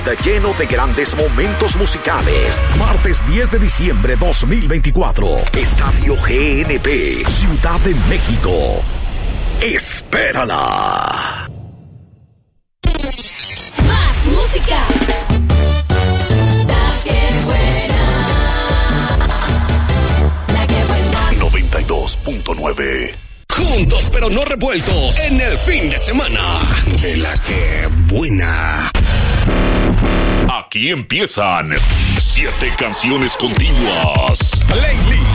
Lleno de grandes momentos musicales. Martes 10 de diciembre 2024. Estadio GNP, Ciudad de México. Espérala. Más música. La que buena. La que buena. 92.9. Juntos pero no revueltos en el fin de semana de la que buena. Aquí empiezan 7 canciones continuas. Playlist